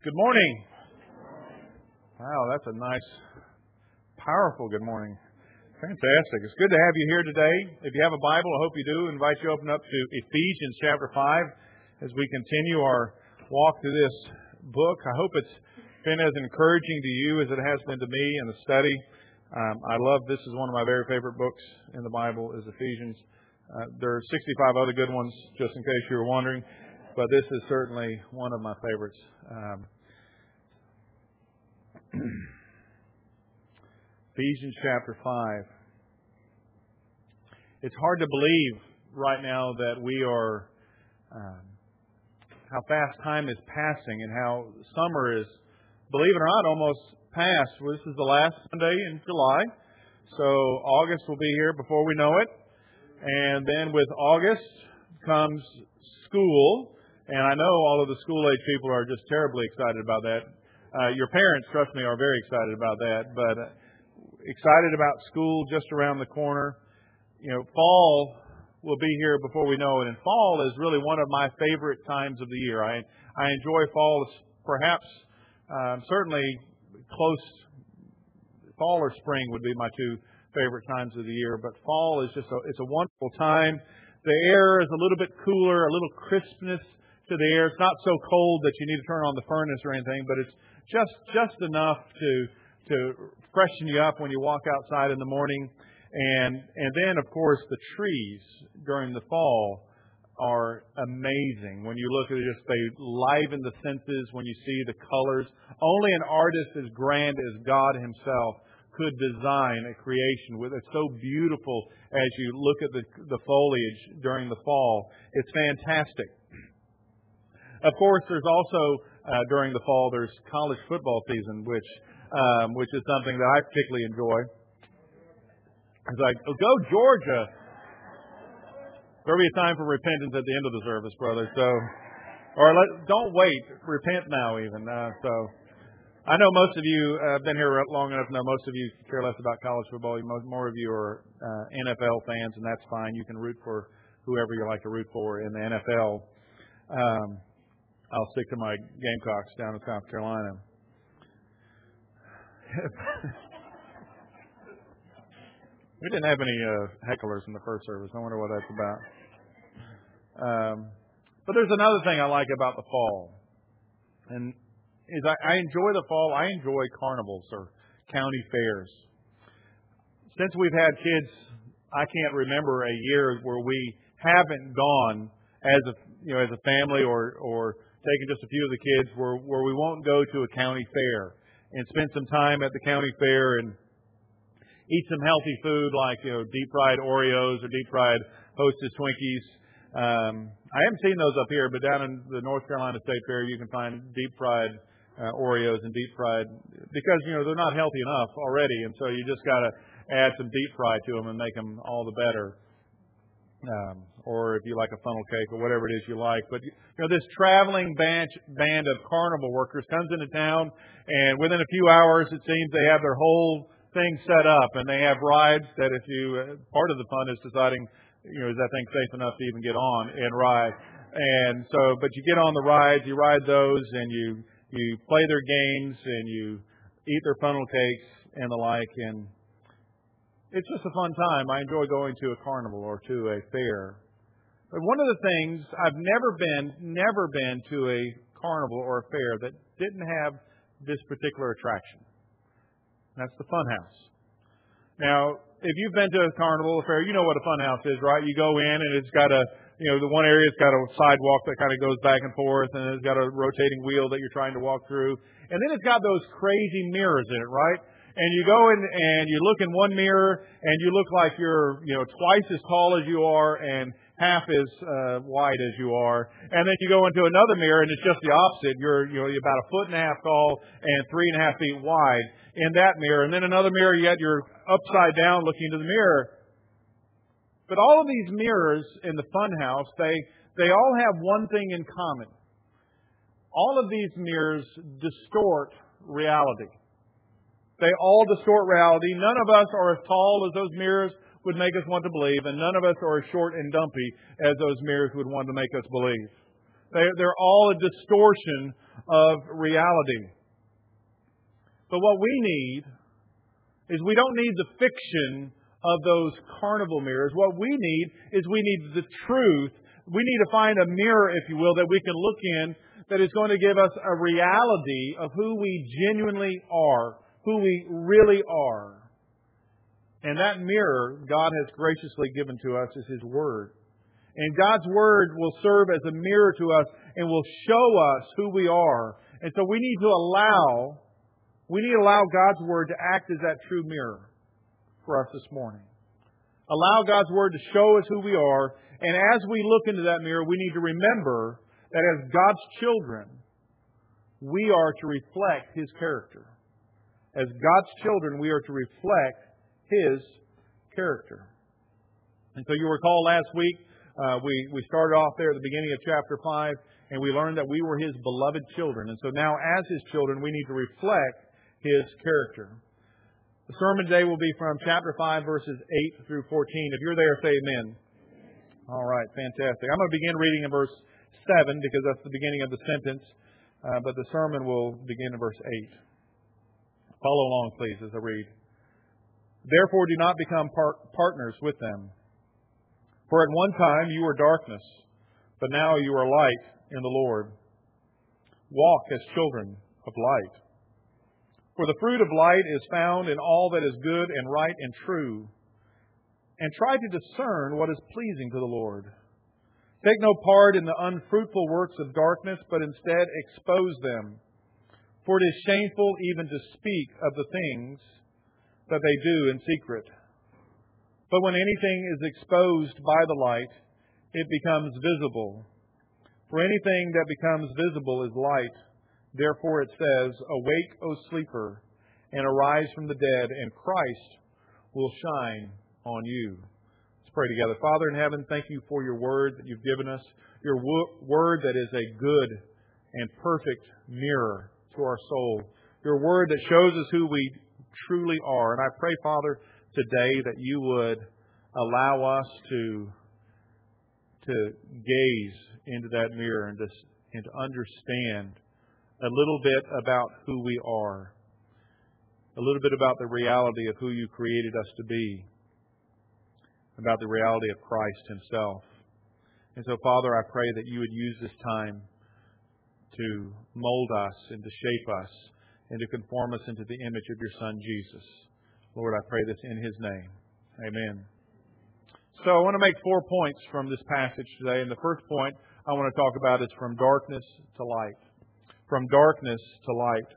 Good morning. Wow, that's a nice, powerful good morning. Fantastic. It's good to have you here today. If you have a Bible, I hope you do. I invite you to open up to Ephesians chapter 5 as we continue our walk through this book. I hope it's been as encouraging to you as it has been to me in the study. This is one of my very favorite books in the Bible is Ephesians. There are 65 other good ones, just in case you were wondering, but this is certainly one of my favorites. Ephesians chapter 5. It's hard to believe right now that we are, how fast time is passing and how summer is, believe it or not, almost past. Well, this is the last Sunday in July, so August will be here before we know it. And then with August comes school, and I know all of the school-age people are just terribly excited about that. Your parents, trust me, are very excited about that, but excited about school just around the corner. You know, fall will be here before we know it, and fall is really one of my favorite times of the year. I enjoy fall, perhaps, certainly close. Fall or spring would be my two favorite times of the year, but fall is it's a wonderful time. The air is a little bit cooler, a little crispness to the air. It's not so cold that you need to turn on the furnace or anything, but it's just enough to freshen you up when you walk outside in the morning. And then, of course, the trees during the fall are amazing. When you look at it, they liven the senses when you see the colors. Only an artist as grand as God Himself could design a creation with it. It's so beautiful as you look at the foliage during the fall. It's fantastic. Of course, there's also during the fall there's college football season, which is something that I particularly enjoy. It's like, go Georgia! There'll be a time for repentance at the end of the service, brother. Don't wait. Repent now, even. I know most of you have been here long enough to know most of you care less about college football. More of you are NFL fans, and that's fine. You can root for whoever you like to root for in the NFL. I'll stick to my Gamecocks down in South Carolina. We didn't have any hecklers in the first service. I wonder what that's about. But there's another thing I like about the fall. And is I enjoy the fall. I enjoy carnivals or county fairs. Since we've had kids, I can't remember a year where we haven't gone as a family or taken just a few of the kids where we won't go to a county fair and spend some time at the county fair and eat some healthy food like deep fried Oreos or deep fried Hostess Twinkies. I haven't seen those up here, but down in the North Carolina State Fair you can find deep fried Oreos and deep fried because they're not healthy enough already, and so you just got to add some deep fry to them and make them all the better. Or if you like a funnel cake or whatever it is you like. But this traveling band of carnival workers comes into town, and within a few hours it seems they have their whole thing set up, and they have rides that if you part of the fun is deciding is that thing safe enough to even get on and ride. And so, but you get on the rides, you ride those, and you play their games, and you eat their funnel cakes and the like, and it's just a fun time. I enjoy going to a carnival or to a fair. But one of the things, I've never been to a carnival or a fair that didn't have this particular attraction. That's the funhouse. Now, if you've been to a carnival or fair, you know what a funhouse is, right? You go in and it's got the one area's got a sidewalk that kind of goes back and forth, and it's got a rotating wheel that you're trying to walk through. And then it's got those crazy mirrors in it, right? And you go in and you look in one mirror and you look like you're, twice as tall as you are and half as wide as you are. And then you go into another mirror and it's just the opposite. You're about 1.5 feet tall and 3.5 feet wide in that mirror. And then another mirror, yet you're upside down looking into the mirror. But all of these mirrors in the funhouse, they all have one thing in common. All of these mirrors distort reality. They all distort reality. None of us are as tall as those mirrors would make us want to believe, and none of us are as short and dumpy as those mirrors would want to make us believe. They're all a distortion of reality. But what we need is we don't need the fiction of those carnival mirrors. What we need is we need the truth. We need to find a mirror, if you will, that we can look in that is going to give us a reality of who we genuinely are, who we really are. And that mirror God has graciously given to us is His Word. And God's Word will serve as a mirror to us and will show us who we are. And so we need to allow God's Word to act as that true mirror for us this morning. Allow God's Word to show us who we are. And as we look into that mirror, we need to remember that as God's children, we are to reflect His character. As God's children, we are to reflect His character. And so you recall last week, we started off there at the beginning of chapter 5, and we learned that we were His beloved children. And so now as His children, we need to reflect His character. The sermon today will be from chapter 5, verses 8 through 14. If you're there, say amen. All right, fantastic. I'm going to begin reading in verse 7 because that's the beginning of the sentence, but the sermon will begin in verse 8. Follow along, please, as I read. Therefore, do not become partners with them. For at one time you were darkness, but now you are light in the Lord. Walk as children of light. For the fruit of light is found in all that is good and right and true. And try to discern what is pleasing to the Lord. Take no part in the unfruitful works of darkness, but instead expose them. For it is shameful even to speak of the things that they do in secret. But when anything is exposed by the light, it becomes visible. For anything that becomes visible is light. Therefore it says, Awake, O sleeper, and arise from the dead, and Christ will shine on you. Let's pray together. Father in heaven, thank you for your word that you've given us. Your word that is a good and perfect mirror to our soul. Your word that shows us who we truly are. And I pray, Father, today that you would allow us to gaze into that mirror and to understand a little bit about who we are. A little bit about the reality of who you created us to be. About the reality of Christ Himself. And so, Father, I pray that you would use this time to mold us and to shape us and to conform us into the image of your Son, Jesus. Lord, I pray this in His name. Amen. So I want to make 4 points from this passage today. And the first point I want to talk about is from darkness to light. From darkness to light.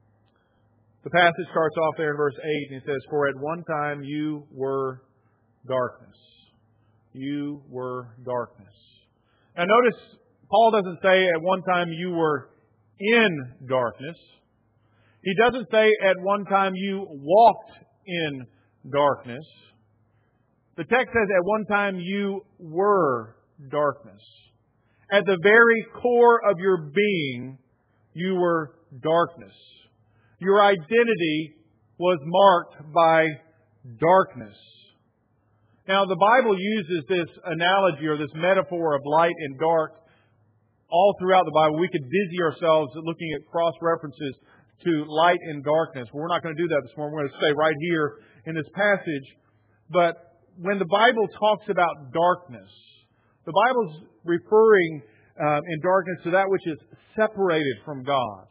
The passage starts off there in verse 8 and it says, For at one time you were darkness. You were darkness. Now notice, Paul doesn't say at one time you were in darkness. He doesn't say at one time you walked in darkness. The text says at one time you were darkness. At the very core of your being, you were darkness. Your identity was marked by darkness. Now, the Bible uses this analogy or this metaphor of light and dark all throughout the Bible. We could busy ourselves looking at cross-references to light and darkness. We're not going to do that this morning. We're going to stay right here in this passage. But when the Bible talks about darkness, the Bible's referring in darkness to that which is separated from God.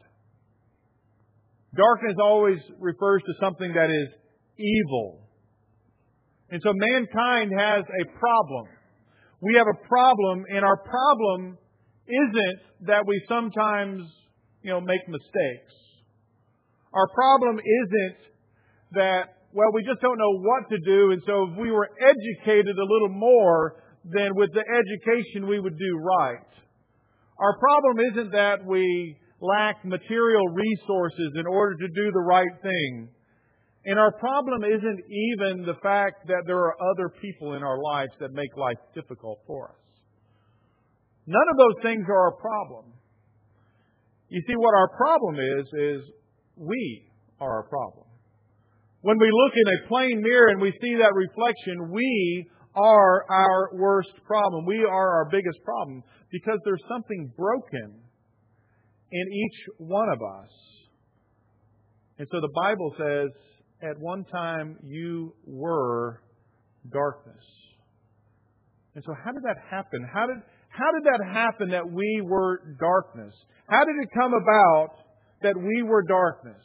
Darkness always refers to something that is evil. And so mankind has a problem. We have a problem, and our problem isn't that we sometimes, make mistakes. Our problem isn't that, we just don't know what to do, and so if we were educated a little more, then with the education we would do right. Our problem isn't that we lack material resources in order to do the right thing. And our problem isn't even the fact that there are other people in our lives that make life difficult for us. None of those things are our problem. You see, what our problem is we are our problem. When we look in a plain mirror and we see that reflection, we are our worst problem. We are our biggest problem because there's something broken in each one of us. And so the Bible says, at one time you were darkness. And so how did that happen? How did that happen that we were darkness? How did it come about that we were darkness?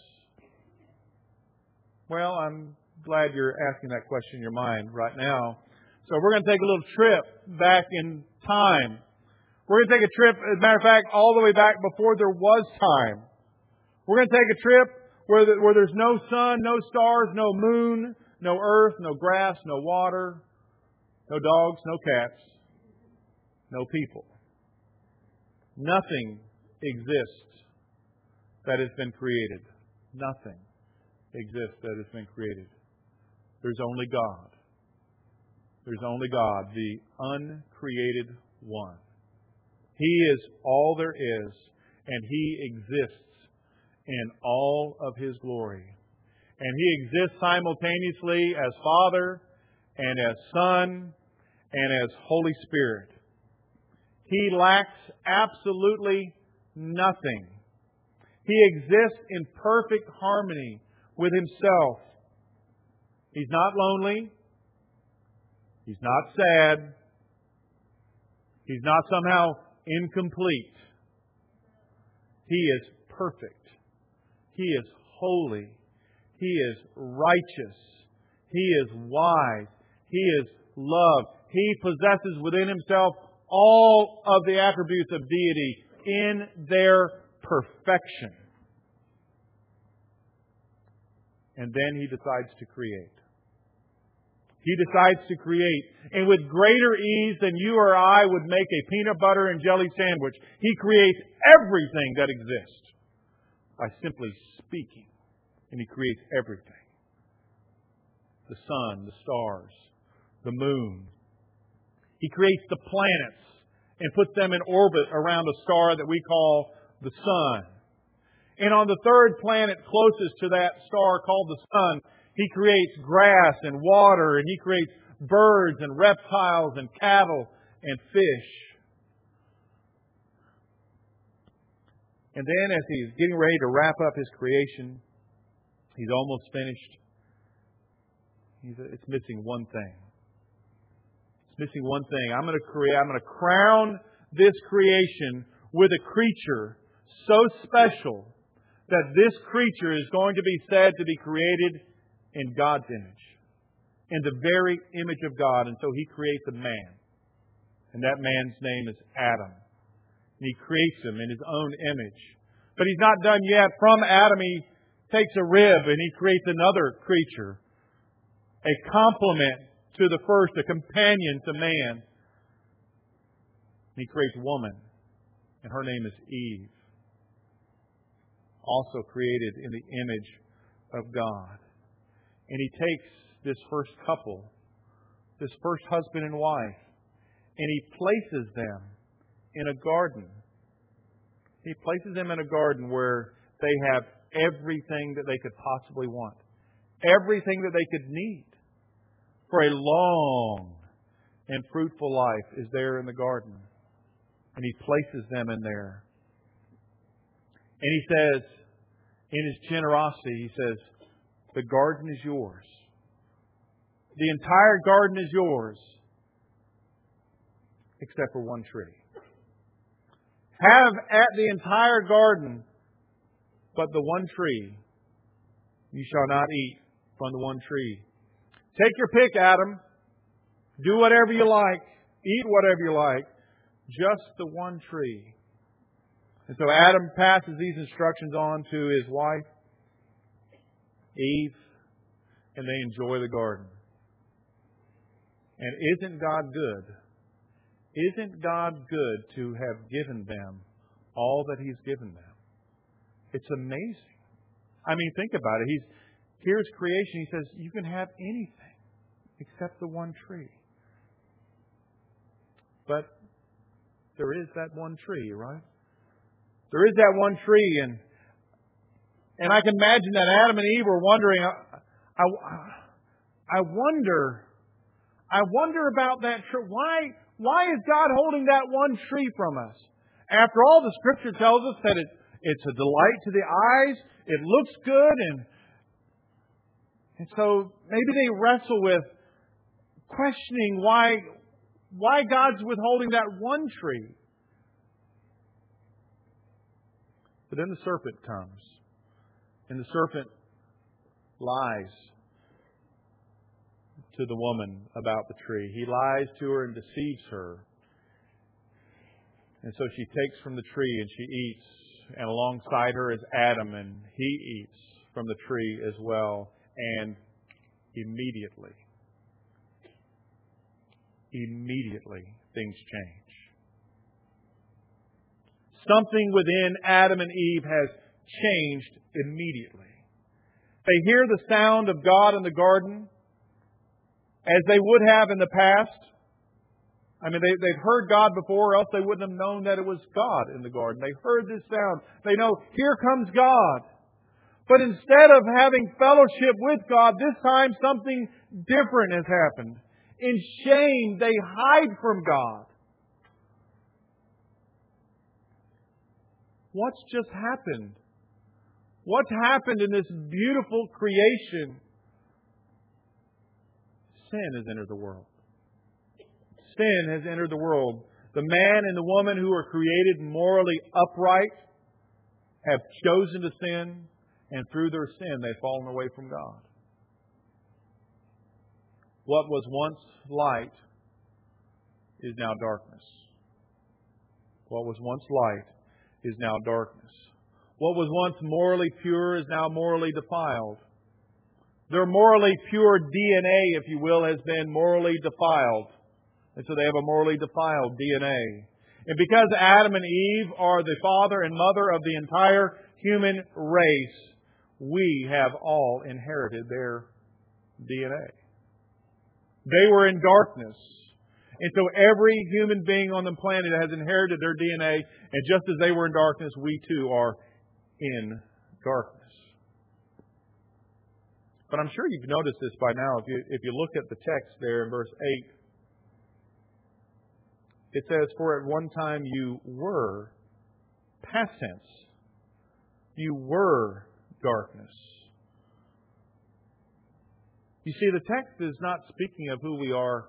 Well, I'm glad you're asking that question in your mind right now. So we're going to take a little trip back in time. We're going to take a trip, as a matter of fact, all the way back before there was time. We're going to take a trip where there's no sun, no stars, no moon, no earth, no grass, no water, no dogs, no cats, no people. Nothing exists that has been created. Nothing exists that has been created. There's only God. There's only God, the uncreated one. He is all there is, and He exists in all of His glory. And He exists simultaneously as Father and as Son and as Holy Spirit. He lacks absolutely nothing. He exists in perfect harmony with Himself. He's not lonely. He's not sad. He's not somehow incomplete. He is perfect. He is holy. He is righteous. He is wise. He is love. He possesses within Himself all of the attributes of deity in their perfection. And then He decides to create. He decides to create. And with greater ease than you or I would make a peanut butter and jelly sandwich, He creates everything that exists by simply speaking. And He creates everything. The sun, the stars, the moon. He creates the planets and puts them in orbit around a star that we call the sun. And on the third planet closest to that star called the sun, He creates grass and water, and He creates birds and reptiles and cattle and fish. And then as He's getting ready to wrap up His creation, He's almost finished. It's missing one thing. It's missing one thing. I'm going to crown this creation with a creature so special that this creature is going to be said to be created in God's image, in the very image of God. And so He creates a man. And that man's name is Adam. And He creates him in His own image. But He's not done yet. From Adam He takes a rib and He creates another creature. A complement to the first, a companion to man. And He creates woman. And her name is Eve. Also created in the image of God. And He takes this first couple, this first husband and wife, and He places them in a garden. He places them in a garden where they have everything that they could possibly want. Everything that they could need for a long and fruitful life is there in the garden. And He places them in there. And He says, in His generosity, He says, the garden is yours. The entire garden is yours, except for one tree. Have at the entire garden, but the one tree, you shall not eat from the one tree. Take your pick, Adam. Do whatever you like. Eat whatever you like. Just the one tree. And so Adam passes these instructions on to his wife, Eve, and they enjoy the garden. And isn't God good? Isn't God good to have given them all that He's given them? It's amazing. I mean, think about it. Here's creation. He says, you can have anything except the one tree. But there is that one tree, right? There is that one tree, and I can imagine that Adam and Eve were wondering, I wonder about that tree. Why is God holding that one tree from us? After all, the Scripture tells us that It's a delight to the eyes. It looks good. And so maybe they wrestle with questioning why God's withholding that one tree. But then the serpent comes. And the serpent lies to the woman about the tree. He lies to her and deceives her. And so she takes from the tree and she eats. And alongside her is Adam, and he eats from the tree as well. And immediately things change. Something within Adam and Eve has changed immediately. They hear the sound of God in the garden as they would have in the past. I mean, they've heard God before, or else they wouldn't have known that it was God in the garden. They heard this sound. They know, here comes God. But instead of having fellowship with God, this time something different has happened. In shame, they hide from God. What's just happened? What's happened in this beautiful creation? Sin has entered the world. Sin has entered the world. The man and the woman who are created morally upright have chosen to sin, and through their sin they've fallen away from God. What was once light is now darkness. What was once light is now darkness. What was once morally pure is now morally defiled. Their morally pure DNA, if you will, has been morally defiled. And so they have a morally defiled DNA. And because Adam and Eve are the father and mother of the entire human race, we have all inherited their DNA. They were in darkness. And so every human being on the planet has inherited their DNA. And just as they were in darkness, we too are in darkness. But I'm sure you've noticed this by now. If you look at the text there in verse 8, it says, for at one time you were, past tense, you were darkness. You see, the text is not speaking of who we are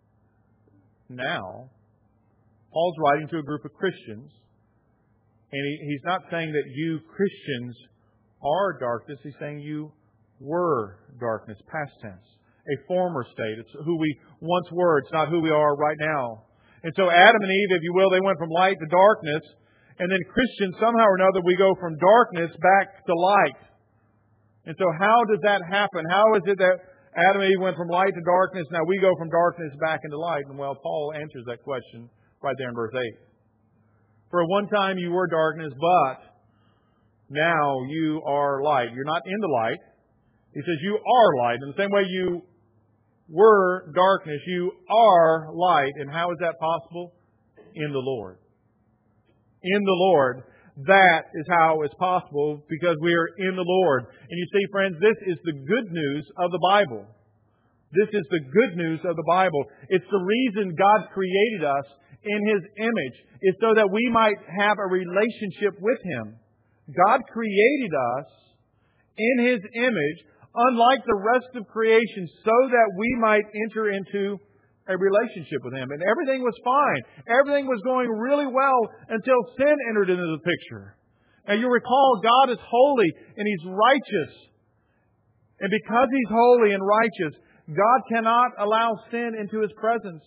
now. Paul's writing to a group of Christians. And he's not saying that you Christians are darkness. He's saying you were darkness, past tense. A former state. It's who we once were. It's not who we are right now. And so Adam and Eve, if you will, they went from light to darkness. And then Christians, somehow or another, we go from darkness back to light. And so how does that happen? How is it that Adam and Eve went from light to darkness, now we go from darkness back into light? And well, Paul answers that question right there in verse 8. For at one time you were darkness, but now you are light. You're not in the light. He says you are light. In the same way you were darkness, you are light. And how is that possible? In the Lord. In the Lord. That is how it's possible, because we are in the Lord. And you see, friends, this is the good news of the Bible. This is the good news of the Bible. It's the reason God created us in His image, is so that we might have a relationship with Him. God created us in His image, unlike the rest of creation, so that we might enter into a relationship with Him. And everything was fine. Everything was going really well until sin entered into the picture. And you recall, God is holy and He's righteous. And because He's holy and righteous, God cannot allow sin into His presence.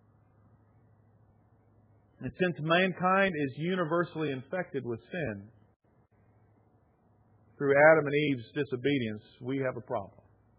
And since mankind is universally infected with sin, through Adam and Eve's disobedience, we have a problem.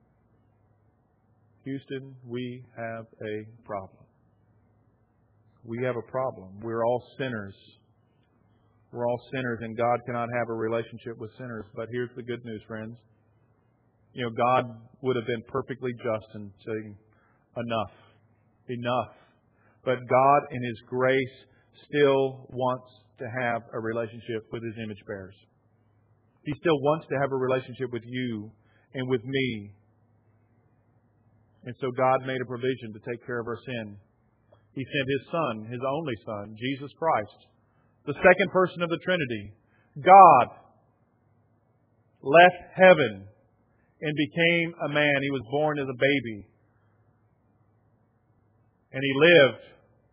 Houston, we have a problem. We have a problem. We're all sinners. We're all sinners, and God cannot have a relationship with sinners. But here's the good news, friends. You know, God would have been perfectly just in saying, enough. But God, in His grace, still wants to have a relationship with His image bearers. He still wants to have a relationship with you and with me. And so God made a provision to take care of our sin. He sent His Son, His only Son, Jesus Christ, the second person of the Trinity, God left heaven and became a man. He was born as a baby. And He lived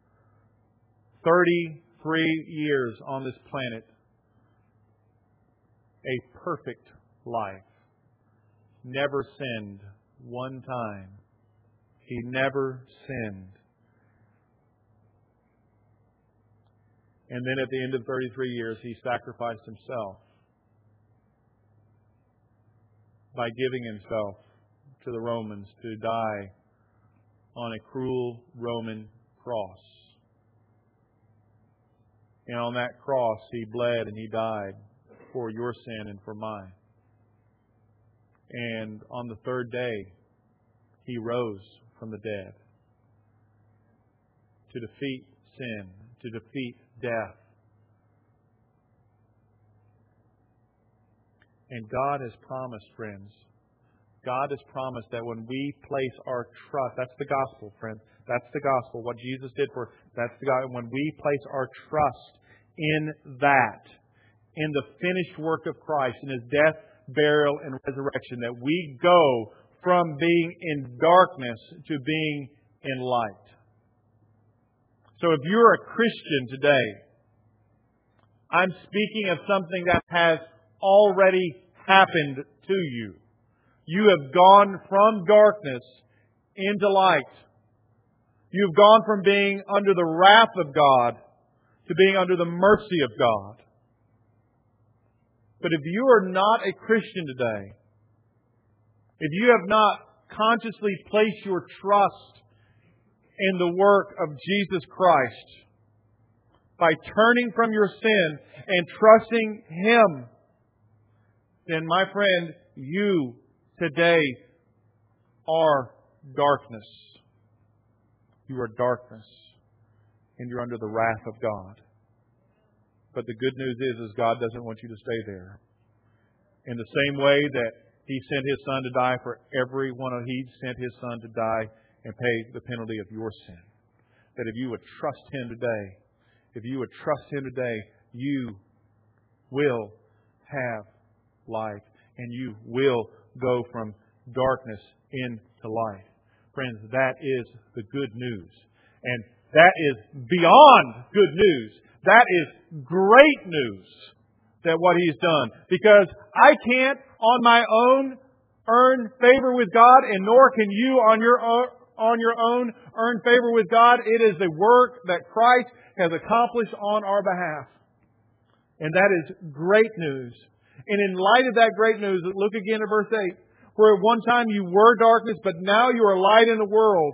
33 years on this planet. A perfect life. Never sinned one time. He never sinned. And then at the end of 33 years, He sacrificed Himself by giving Himself to the Romans to die on a cruel Roman cross. And on that cross, He bled and He died for your sin and for mine. And on the third day, He rose from the dead to defeat sin, to defeat death. And God has promised, friends, God has promised that when we place our trust, that's the gospel, friends. That's the gospel. What Jesus did for us, that's the gospel. When we place our trust in that, in the finished work of Christ, in His death, burial, and resurrection, that we go from being in darkness to being in light. So if you're a Christian today, I'm speaking of something that has already happened to you. You have gone from darkness into light. You've gone from being under the wrath of God to being under the mercy of God. But if you are not a Christian today, if you have not consciously placed your trust in the work of Jesus Christ, by turning from your sin and trusting Him, then, my friend, you today are darkness. You are darkness, and you're under the wrath of God. But the good news is God doesn't want you to stay there. In the same way that He sent His Son to die for every one of He sent His Son to die and pay the penalty of your sin. That if you would trust Him today, you will have life, and you will go from darkness into light. Friends, that is the good news. And that is beyond good news. That is great news, that what He's done. Because I can't on my own earn favor with God, and nor can you on your own earn favor with God. It is the work that Christ has accomplished on our behalf. And that is great news. And in light of that great news, look again at verse 8. Where at one time you were darkness, but now you are light in the world.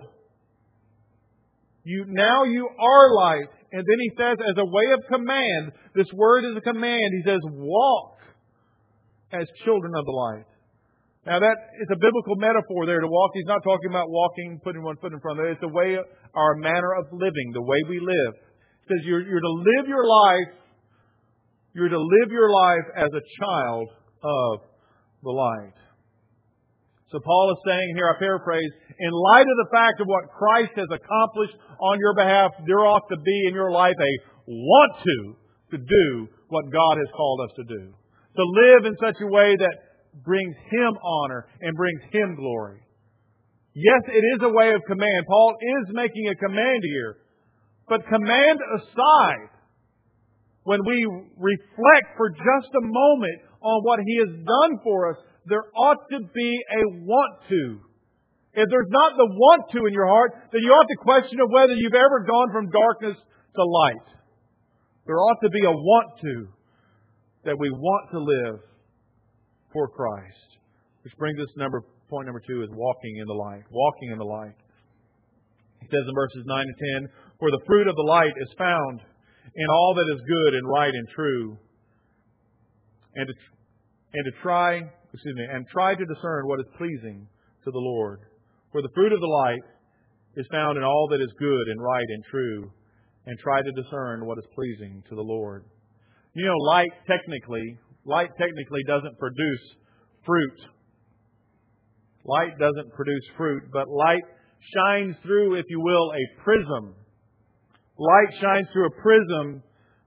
Now you are light. And then He says, as a way of command, this word is a command. He says, walk as children of the light. Now that is a biblical metaphor there to walk. He's not talking about walking, putting one foot in front of it. It's the way, our manner of living, the way we live. It says you're to live your life. You're to live your life as a child of the light. So Paul is saying here, I paraphrase, in light of the fact of what Christ has accomplished on your behalf, there ought to be in your life a want to do what God has called us to do. To live in such a way that brings Him honor and brings Him glory. Yes, it is a way of command. Paul is making a command here. But command aside, when we reflect for just a moment on what He has done for us, there ought to be a want to. If there's not the want to in your heart, then you ought to question of whether you've ever gone from darkness to light. There ought to be a want to, that we want to live for Christ. Which brings us to point number 2 is walking in the light. Walking in the light. It says in verses 9 and 10, for the fruit of the light is found in all that is good and right and true, and try to discern what is pleasing to the Lord. For the fruit of the light is found in all that is good and right and true, and try to discern what is pleasing to the Lord. You know, light technically doesn't produce fruit. Light doesn't produce fruit, but light shines through, if you will, a prism. Light shines through a prism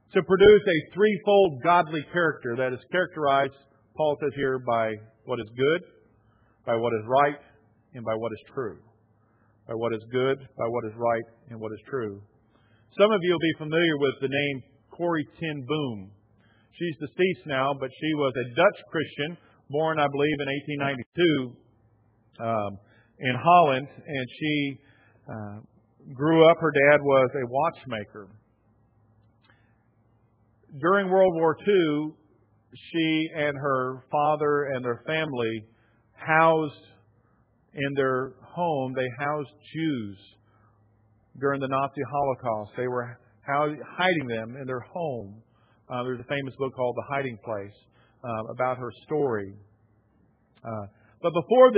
to produce a threefold godly character that is characterized, Paul says here, by what is good, by what is right, and by what is true. By what is good, by what is right, and what is true. Some of you will be familiar with the name Corrie ten Boom. She's deceased now, but she was a Dutch Christian, born, I believe, in 1892 in Holland, and she grew up. Her dad was a watchmaker. During World War II, she and her father and their family housed in their home, they housed Jews during the Nazi Holocaust. They were hiding them in their home. There's a famous book called The Hiding Place about her story. But before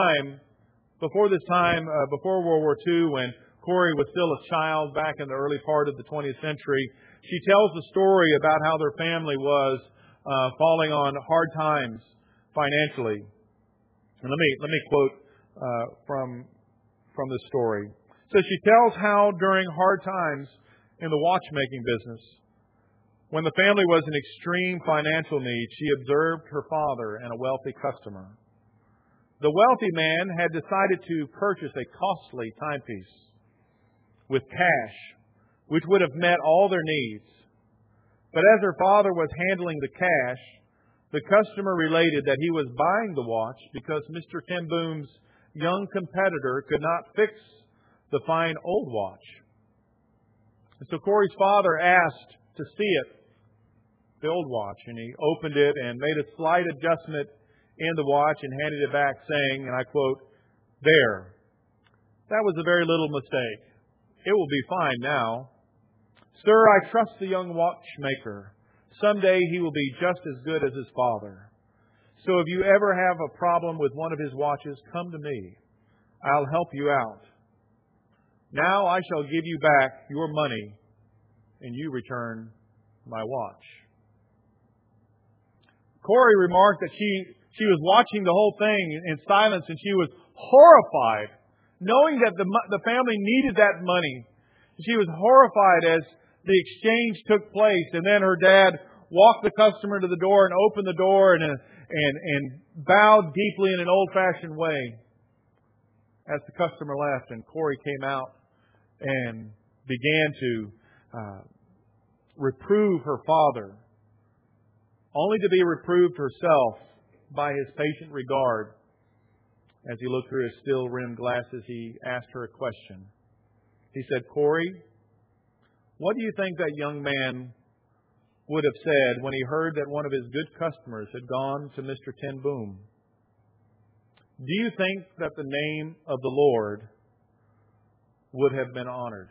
World War II, when Corrie was still a child back in the early part of the 20th century, she tells the story about how their family was falling on hard times financially. And let me quote from this story. So she tells how during hard times in the watchmaking business, when the family was in extreme financial need, she observed her father and a wealthy customer. The wealthy man had decided to purchase a costly timepiece with cash, which would have met all their needs. But as her father was handling the cash, the customer related that he was buying the watch because Mr. ten Boom's young competitor could not fix the fine old watch. And so Corrie's father asked to see it, the old watch, and he opened it and made a slight adjustment in the watch and handed it back saying, and I quote, "There, that was a very little mistake. It will be fine now. Sir, I trust the young watchmaker. Someday he will be just as good as his father. So if you ever have a problem with one of his watches, come to me. I'll help you out. Now I shall give you back your money, and you return my watch." Corrie remarked that she was watching the whole thing in silence, and she was horrified, knowing that the family needed that money. She was horrified as the exchange took place, and then her dad walked the customer to the door and opened the door and bowed deeply in an old-fashioned way as the customer left, and Corrie came out and began to reprove her father, only to be reproved herself by his patient regard. As he looked through his steel-rimmed glasses, he asked her a question. He said, "Corrie, what do you think that young man would have said when he heard that one of his good customers had gone to Mr. ten Boom? Do you think that the name of the Lord would have been honored?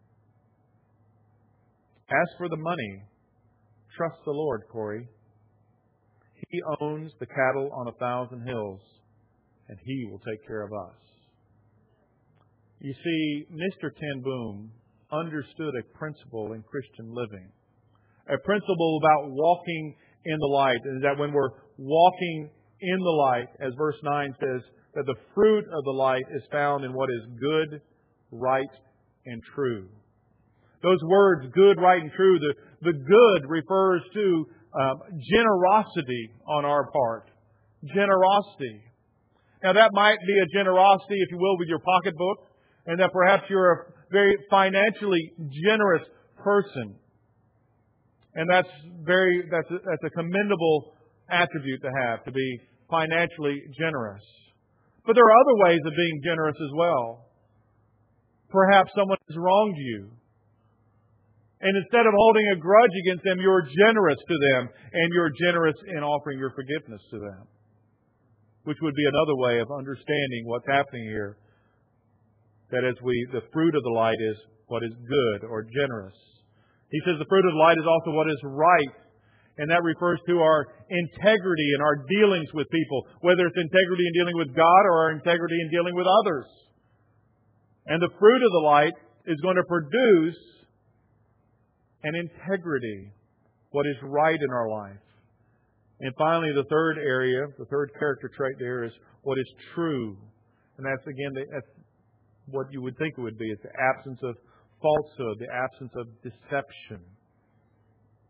As for the money, trust the Lord, Corrie. He owns the cattle on 1,000 hills, and He will take care of us." You see, Mr. ten Boom understood a principle in Christian living. A principle about walking in the light. And that when we're walking in the light, as verse 9 says, that the fruit of the light is found in what is good, right, and true. Those words, good, right, and true, the good refers to generosity on our part. Generosity. Now that might be a generosity, if you will, with your pocketbook, and that perhaps you're a very financially generous person. And that's a commendable attribute to have, to be financially generous. But there are other ways of being generous as well. Perhaps someone has wronged you, and instead of holding a grudge against them, you're generous to them, and you're generous in offering your forgiveness to them. Which would be another way of understanding what's happening here. That the fruit of the light is what is good or generous. He says the fruit of the light is also what is right. And that refers to our integrity in our dealings with people. Whether it's integrity in dealing with God or our integrity in dealing with others. And the fruit of the light is going to produce an integrity. What is right in our life. And finally, the third area, the third character trait there is what is true. And that's what you would think it would be. It's the absence of falsehood, the absence of deception.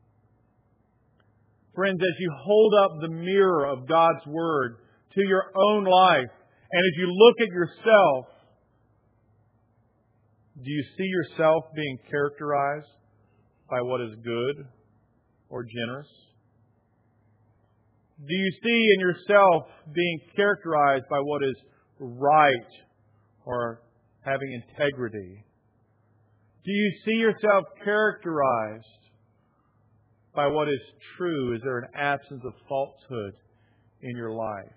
Friends, as you hold up the mirror of God's Word to your own life, and as you look at yourself, do you see yourself being characterized by what is good or generous? Do you see in yourself being characterized by what is right or having integrity? Do you see yourself characterized by what is true? Is there an absence of falsehood in your life?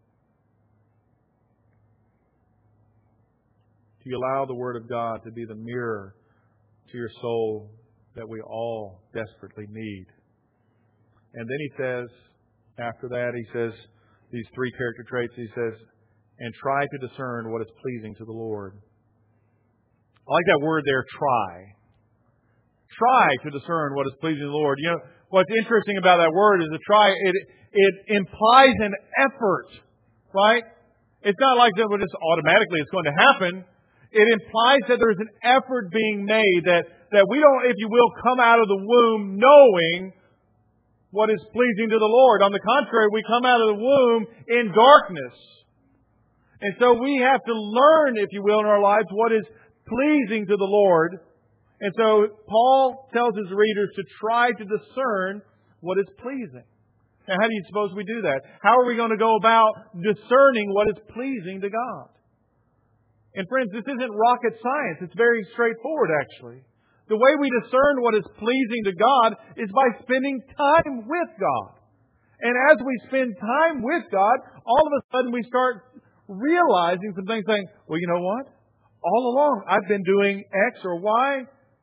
Do you allow the Word of God to be the mirror to your soul that we all desperately need? And then he says, after that, he says these three character traits. He says, and try to discern what is pleasing to the Lord. I like that word there, try. Try to discern what is pleasing to the Lord. You know, what's interesting about that word is to try. It implies an effort, right? It's not like that just automatically it's going to happen. It implies that there's an effort being made, that we don't, if you will, come out of the womb knowing what is pleasing to the Lord. On the contrary, we come out of the womb in darkness. And so we have to learn, if you will, in our lives what is pleasing to the Lord. And so Paul tells his readers to try to discern what is pleasing. Now, how do you suppose we do that? How are we going to go about discerning what is pleasing to God? And friends, this isn't rocket science. It's very straightforward, actually. The way we discern what is pleasing to God is by spending time with God. And as we spend time with God, all of a sudden we start realizing some things, saying, well, you know what? All along I've been doing X or Y.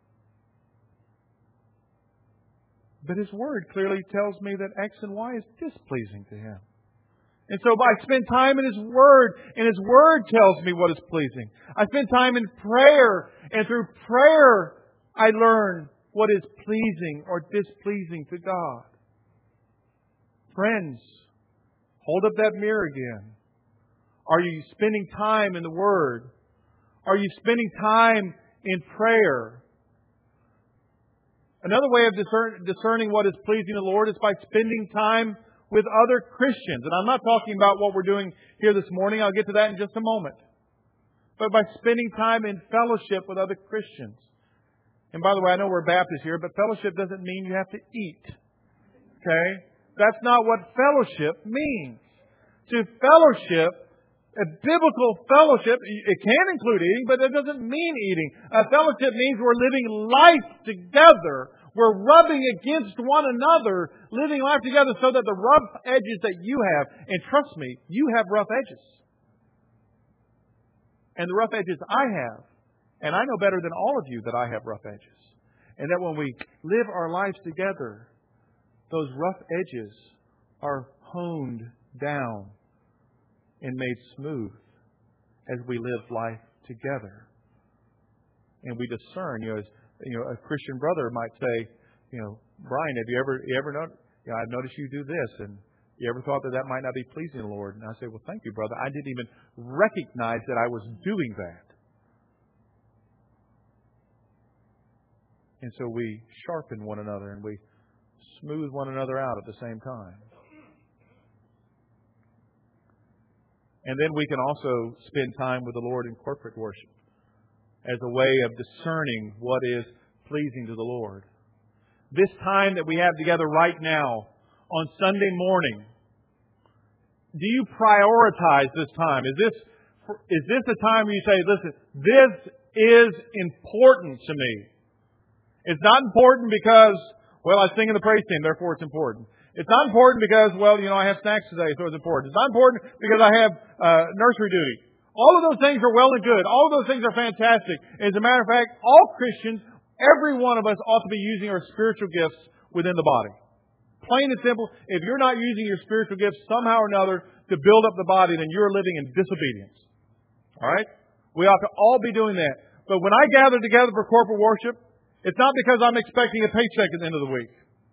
But His Word clearly tells me that X and Y is displeasing to Him. And so I spend time in His Word, and His Word tells me what is pleasing. I spend time in prayer, and through prayer I learn what is pleasing or displeasing to God. Friends, hold up that mirror again. Are you spending time in the Word? Are you spending time in prayer? Another way of discerning what is pleasing to the Lord is by spending time with other Christians. And I'm not talking about what we're doing here this morning. I'll get to that in just a moment. But by spending time in fellowship with other Christians. And by the way, I know we're Baptists here, but fellowship doesn't mean you have to eat. Okay? That's not what fellowship means. To fellowship, a biblical fellowship, it can include eating, but it doesn't mean eating. A fellowship means we're living life together. We're rubbing against one another, living life together so that the rough edges that you have, and trust me, you have rough edges. And the rough edges I have, and I know better than all of you that I have rough edges. And that when we live our lives together, those rough edges are honed down and made smooth as we live life together. And we discern, a Christian brother might say, Brian, have you ever noticed, I've noticed you do this, and you ever thought that might not be pleasing to the Lord? And I say, well, thank you, brother. I didn't even recognize that I was doing that. And so we sharpen one another and we smooth one another out at the same time. And then we can also spend time with the Lord in corporate worship as a way of discerning what is pleasing to the Lord. This time that we have together right now on Sunday morning, do you prioritize this time? Is this a time where you say, listen, this is important to me? It's not important because, I sing in the praise team, therefore it's important. It's not important because, I have snacks today, so it's important. It's not important because I have nursery duty. All of those things are well and good. All of those things are fantastic. As a matter of fact, all Christians, every one of us ought to be using our spiritual gifts within the body. Plain and simple, if you're not using your spiritual gifts somehow or another to build up the body, then you're living in disobedience. All right? We ought to all be doing that. But when I gather together for corporate worship, it's not because I'm expecting a paycheck at the end of the week.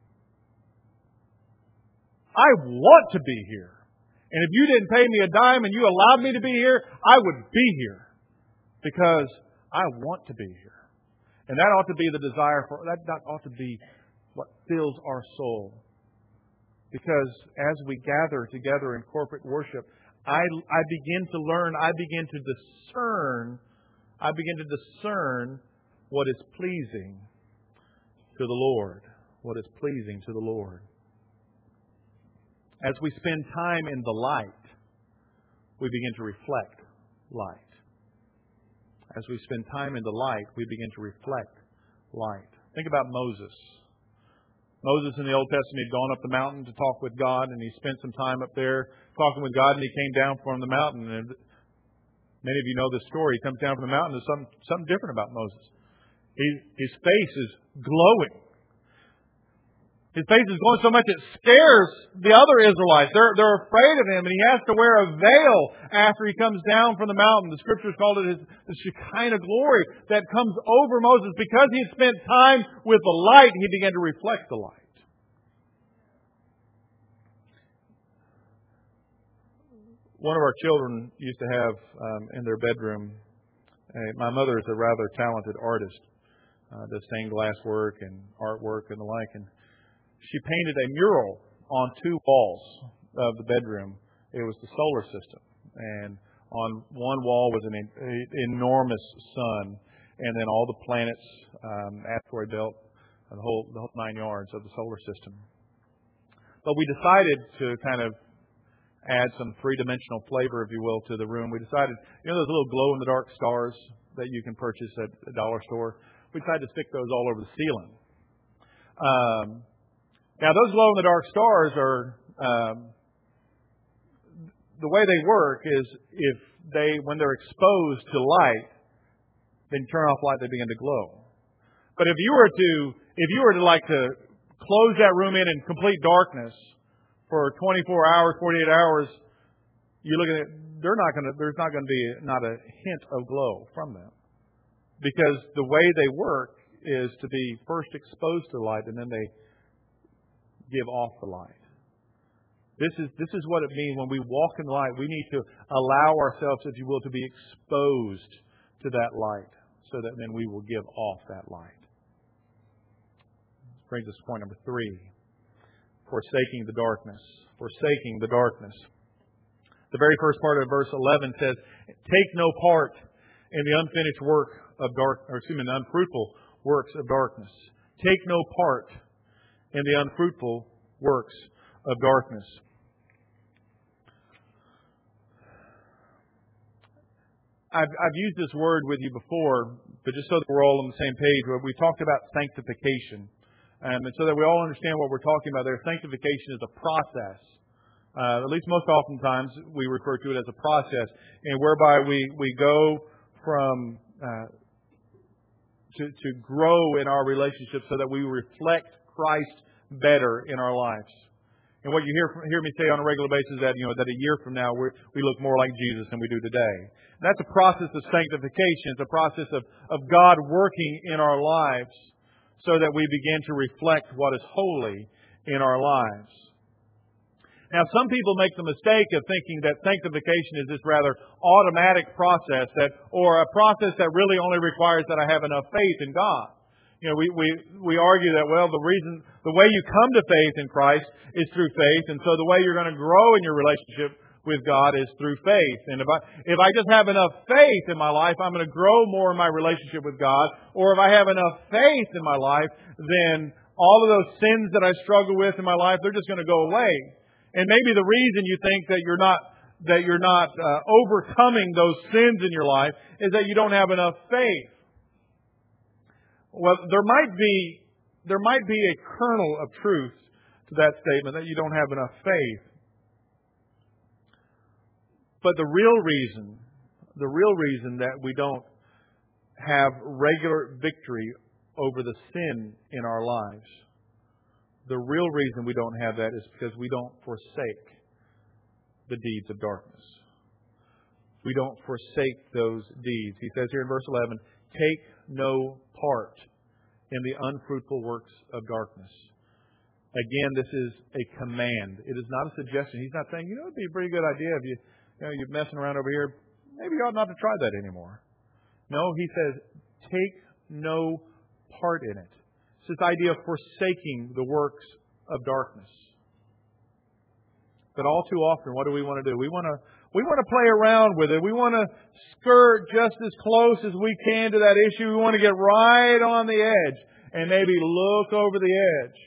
I want to be here. And if you didn't pay me a dime and you allowed me to be here, I would be here. Because I want to be here. And that ought to be the desire that ought to be what fills our soul. Because as we gather together in corporate worship, I begin to learn, I begin to discern what is pleasing to the Lord. What is pleasing to the Lord. As we spend time in the light, we begin to reflect light. As we spend time in the light, we begin to reflect light. Think about Moses. Moses in the Old Testament had gone up the mountain to talk with God, and he spent some time up there talking with God, and he came down from the mountain. And many of you know this story. He comes down from the mountain, and there's something different about Moses. His face is glowing. His face is glowing so much it scares the other Israelites. They're afraid of him, and he has to wear a veil after he comes down from the mountain. The Scriptures called it the Shekinah glory that comes over Moses. Because he had spent time with the light, he began to reflect the light. One of our children used to have in their bedroom, my mother is a rather talented artist, does stained glass work and artwork and the like, and she painted a mural on 2 walls of the bedroom. It was the solar system. And on one wall was an enormous sun. And then all the planets, asteroid belt, the whole 9 yards of the solar system. But we decided to kind of add some 3-dimensional flavor, if you will, to the room. We decided, those little glow-in-the-dark stars that you can purchase at a dollar store? We decided to stick those all over the ceiling. Now, those glow-in-the-dark stars are, the way they work is when they're exposed to light, then turn off light, they begin to glow. But if you were to like to close that room in complete darkness for 24 hours, 48 hours, you look at it, there's not going to be not a hint of glow from them. Because the way they work is to be first exposed to light and then they give off the light. This is what it means when we walk in the light. We need to allow ourselves, if you will, to be exposed to that light so that then we will give off that light. This brings us to point number 3. Forsaking the darkness. Forsaking the darkness. The very first part of verse 11 says, "Take no part in the unfinished work of the unfruitful works of darkness." Take no part in the unfruitful works of darkness. I've used this word with you before, but just so that we're all on the same page, we talked about sanctification. And so that we all understand what we're talking about there, sanctification is a process. At least most oftentimes we refer to it as a process, and whereby we go from to grow in our relationship so that we reflect Christ better in our lives. And what you hear me say on a regular basis is that that a year from now we look more like Jesus than we do today. And that's a process of sanctification. It's a process of God working in our lives so that we begin to reflect what is holy in our lives. Now, some people make the mistake of thinking that sanctification is this rather automatic process or a process that really only requires that I have enough faith in God. We argue that, the way you come to faith in Christ is through faith, and so the way you're going to grow in your relationship with God is through faith. And if I just have enough faith in my life, I'm going to grow more in my relationship with God. Or if I have enough faith in my life, then all of those sins that I struggle with in my life, they're just going to go away. And maybe the reason you think that you're not overcoming those sins in your life is that you don't have enough faith. Well, there might be a kernel of truth to that statement that you don't have enough faith. But the real reason that we don't have regular victory over the sin in our lives, the real reason we don't have that is because we don't forsake the deeds of darkness. We don't forsake those deeds. He says here in verse 11, "Take no part in the unfruitful works of darkness." Again, this is a command. It is not a suggestion. He's not saying, it'd be a pretty good idea if you're messing around over here. Maybe you ought not to try that anymore. No, he says, take no part in it. It's this idea of forsaking the works of darkness. But all too often, what do we want to do? We want to play around with it. We want to skirt just as close as we can to that issue. We want to get right on the edge and maybe look over the edge.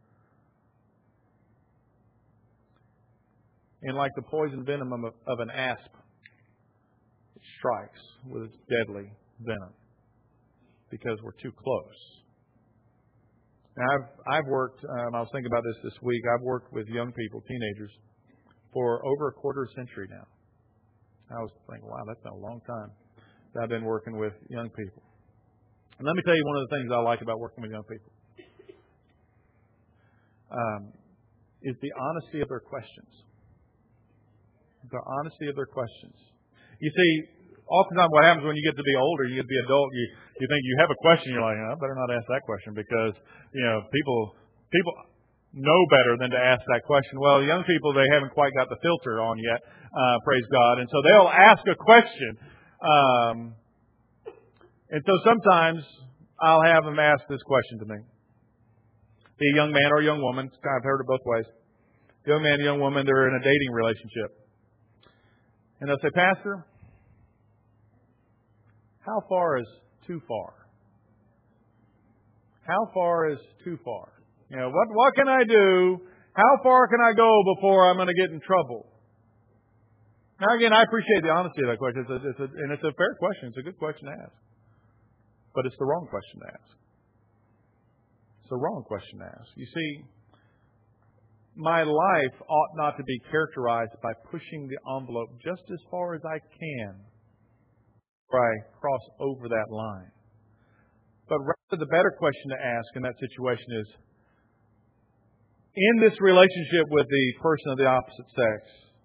And like the poison venom of an asp, it strikes with its deadly venom because we're too close. Now, I've worked, I was thinking about this week, I've worked with young people, teenagers, for over a quarter century now. I was thinking, wow, that's been a long time that I've been working with young people. And let me tell you one of the things I like about working with young people is the honesty of their questions. The honesty of their questions. You see, oftentimes what happens when you get to be older, you get to be adult, you think you have a question, you're like, I better not ask that question because, people know better than to ask that question. Well, young people, they haven't quite got the filter on yet, praise God. And so they'll ask a question. And so sometimes I'll have them ask this question to me. Be a young man or a young woman. I've heard it both ways. Young man, young woman, they're in a dating relationship. And they'll say, Pastor, how far is too far? How far is too far? What can I do? How far can I go before I'm going to get in trouble? Now, again, I appreciate the honesty of that question. It's a fair question. It's a good question to ask. But it's the wrong question to ask. It's the wrong question to ask. You see, my life ought not to be characterized by pushing the envelope just as far as I can before I cross over that line. But rather, the better question to ask in that situation is, in this relationship with the person of the opposite sex,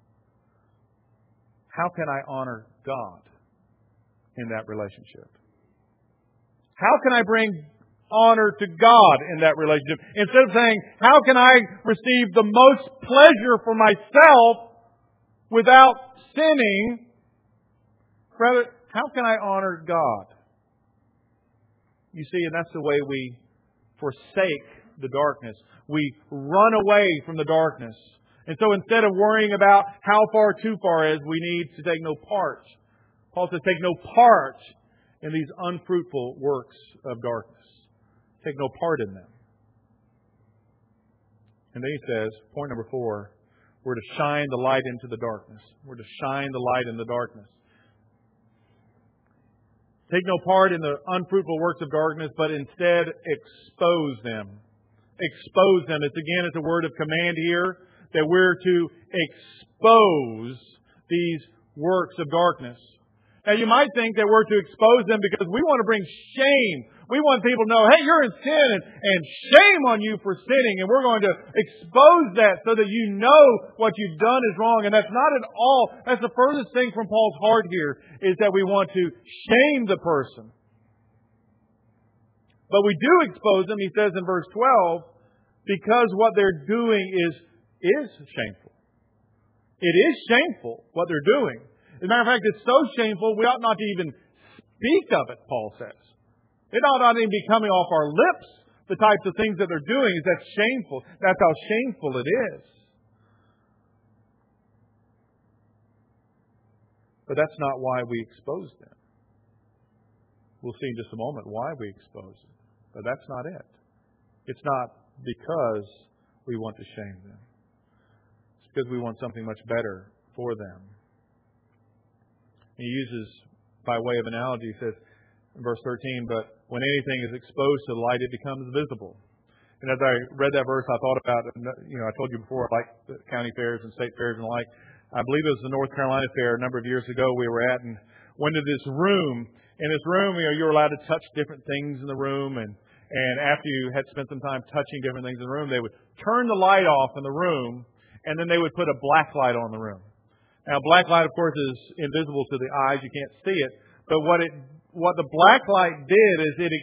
how can I honor God in that relationship? How can I bring honor to God in that relationship? Instead of saying, how can I receive the most pleasure for myself without sinning? Rather, how can I honor God? You see, and that's the way we forsake the darkness. We run away from the darkness. And so instead of worrying about how far too far is, we need to take no part. Paul says, take no part in these unfruitful works of darkness. Take no part in them. And then he says, point number 4, we're to shine the light into the darkness. We're to shine the light in the darkness. Take no part in the unfruitful works of darkness, but instead expose them. Expose them. It's a word of command here that we're to expose these works of darkness. Now, you might think that we're to expose them because we want to bring shame. We want people to know, hey, you're in sin and shame on you for sinning. And we're going to expose that so that you know what you've done is wrong. And that's not at all, that's the furthest thing from Paul's heart here, is that we want to shame the person. But we do expose them, he says in verse 12, because what they're doing is shameful. It is shameful what they're doing. As a matter of fact, it's so shameful we ought not to even speak of it, Paul says. It ought not even be coming off our lips, the types of things that they're doing. That's shameful. That's how shameful it is. But that's not why we expose them. We'll see in just a moment why we expose it. But that's not it. It's not because we want to shame them. It's because we want something much better for them. He uses, by way of analogy, he says in verse 13, but when anything is exposed to the light, it becomes visible. And as I read that verse, I thought about, I told you before, I like the county fairs and state fairs and the like. I believe it was the North Carolina Fair a number of years ago we were at, and went to this room. In this room, you were allowed to touch different things in the room, and after you had spent some time touching different things in the room, they would turn the light off in the room, and then they would put a black light on the room. Now, black light, of course, is invisible to the eyes. You can't see it. But what the black light did is it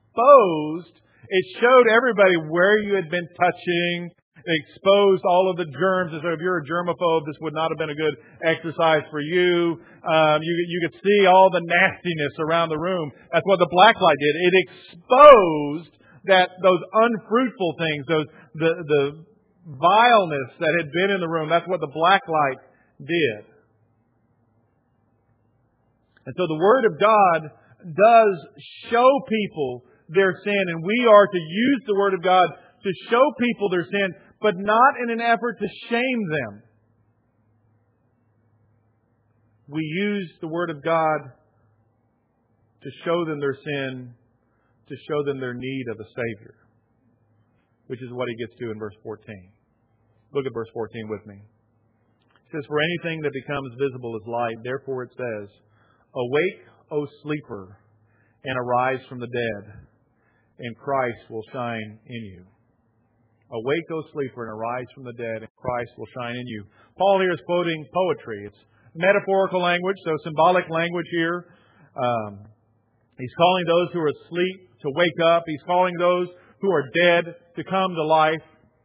showed everybody where you had been touching. It exposed all of the germs. And so if you're a germaphobe, this would not have been a good exercise for you. You could see all the nastiness around the room. That's what the black light did. It exposed those unfruitful things, vileness that had been in the room. That's what the black light did. And so the Word of God does show people their sin, and we are to use the Word of God to show people their sin, but not in an effort to shame them. We use the Word of God to show them their sin, to show them their need of a Savior, which is what he gets to in verse 14. Look at verse 14 with me. It says, "For anything that becomes visible is light. Therefore it says, Awake, O sleeper, and arise from the dead, and Christ will shine in you." Awake, O sleeper, and arise from the dead, and Christ will shine in you. Paul here is quoting poetry. It's metaphorical language, so symbolic language here. He's calling those who are asleep to wake up. He's calling those who are dead to come to life.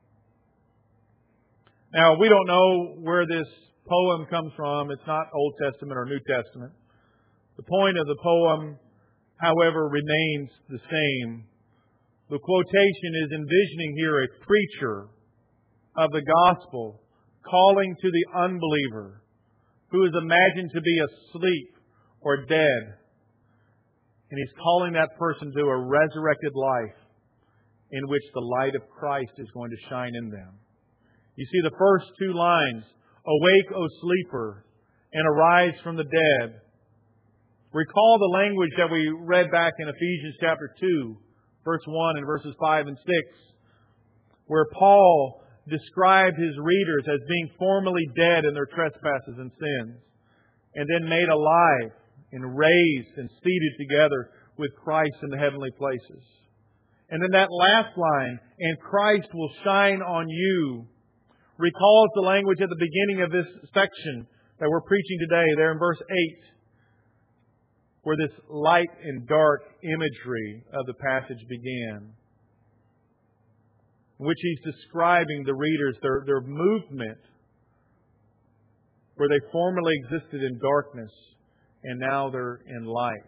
Now, we don't know where this poem comes from. It's not Old Testament or New Testament. The point of the poem, however, remains the same. The quotation is envisioning here a preacher of the gospel calling to the unbeliever who is imagined to be asleep or dead. And he's calling that person to a resurrected life in which the light of Christ is going to shine in them. You see the first two lines, "Awake, O sleeper, and arise from the dead." Recall the language that we read back in Ephesians chapter 2, verse 1 and verses 5 and 6, where Paul described his readers as being formerly dead in their trespasses and sins, and then made alive and raised and seated together with Christ in the heavenly places. And then that last line, "and Christ will shine on you," recalls the language at the beginning of this section that we're preaching today, there in verse 8, where this light and dark imagery of the passage began, in which he's describing the readers, their movement, where they formerly existed in darkness, and now they're in light.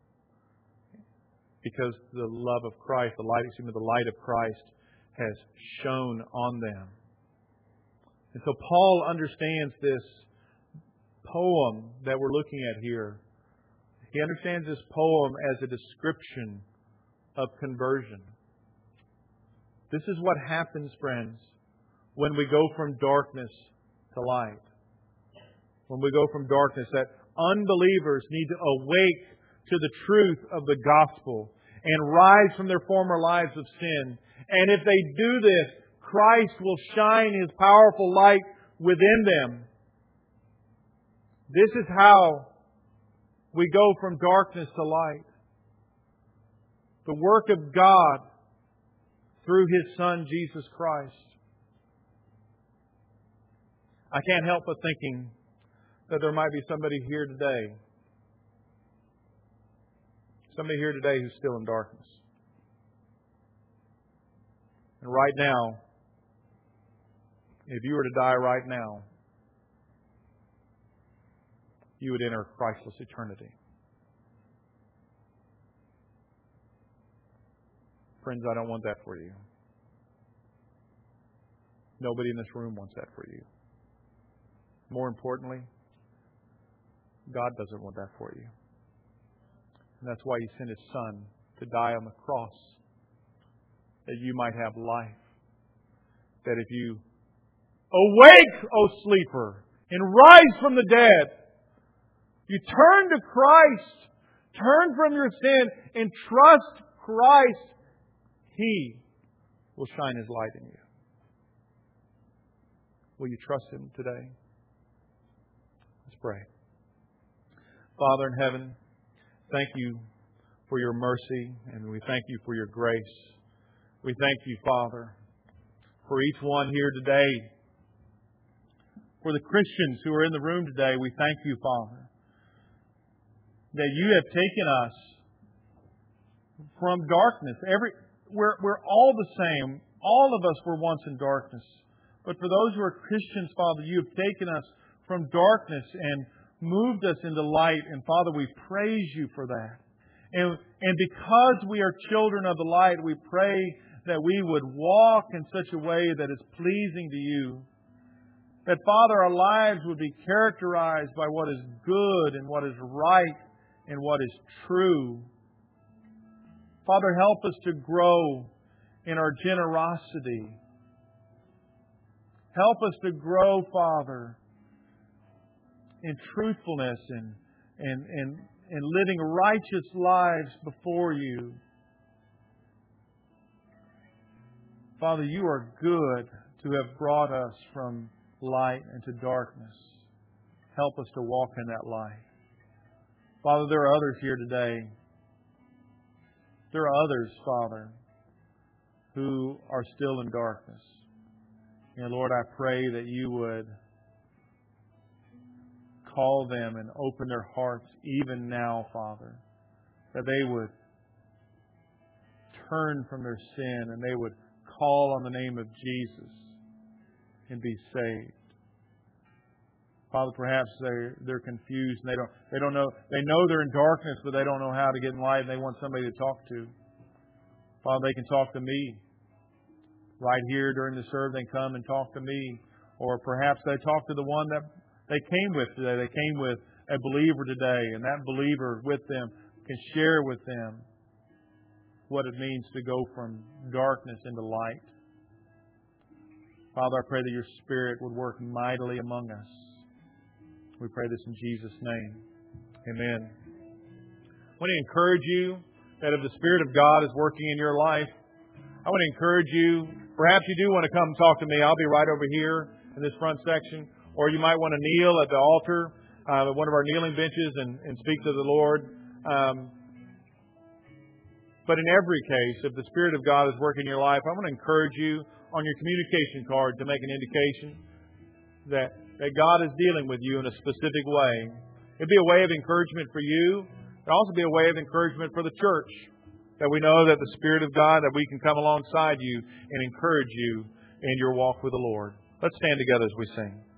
Because the love of Christ, the light of Christ has shone on them. And so Paul understands this poem that we're looking at here. He understands this poem as a description of conversion. This is what happens, friends, when we go from darkness to light. When we go from darkness, that unbelievers need to awake to the truth of the gospel and rise from their former lives of sin. And if they do this, Christ will shine His powerful light within them. This is how we go from darkness to light. The work of God through His Son, Jesus Christ. I can't help but thinking that there might be somebody here today. Somebody here today who's still in darkness. And right now, if you were to die right now, you would enter Christless eternity. Friends, I don't want that for you. Nobody in this room wants that for you. More importantly, God doesn't want that for you. And that's why He sent His Son to die on the cross, that you might have life. That if you awake, O sleeper, and rise from the dead, you turn to Christ, turn from your sin, and trust Christ, He will shine His light in you. Will you trust Him today? Let's pray. Father in heaven, thank You for Your mercy, and we thank You for Your grace. We thank You, Father, for each one here today. For the Christians who are in the room today, we thank You, Father, that You have taken us from darkness. We're all the same. All of us were once in darkness. But for those who are Christians, Father, You have taken us from darkness and moved us into light. And Father, we praise You for that. And because we are children of the light, we pray that we would walk in such a way that is pleasing to You. That, Father, our lives would be characterized by what is good and what is right and what is true. Father, help us to grow in our generosity. Help us to grow, Father, in truthfulness and living righteous lives before You. Father, You are good to have brought us from light into darkness. Help us to walk in that light. Father, there are others here today. There are others, Father, who are still in darkness. And Lord, I pray that You would call them and open their hearts even now, Father, that they would turn from their sin and they would call on the name of Jesus and be saved. Father, perhaps they're confused and they don't know. They know they're in darkness, but they don't know how to get in light, and they want somebody to talk to. Father, they can talk to me. Right here during the service, they come and talk to me. Or perhaps they talk to the one that they came with today. They came with a believer today, and that believer with them can share with them what it means to go from darkness into light. Father, I pray that Your Spirit would work mightily among us. We pray this in Jesus' name. Amen. I want to encourage you that if the Spirit of God is working in your life, I want to encourage you, perhaps you do want to come and talk to me. I'll be right over here in this front section. Or you might want to kneel at the altar, at one of our kneeling benches, and speak to the Lord. But in every case, if the Spirit of God is working in your life, I want to encourage you on your communication card to make an indication that God is dealing with you in a specific way. It'd be a way of encouragement for you. It'd also be a way of encouragement for the church. That we know that the Spirit of God, that we can come alongside you and encourage you in your walk with the Lord. Let's stand together as we sing.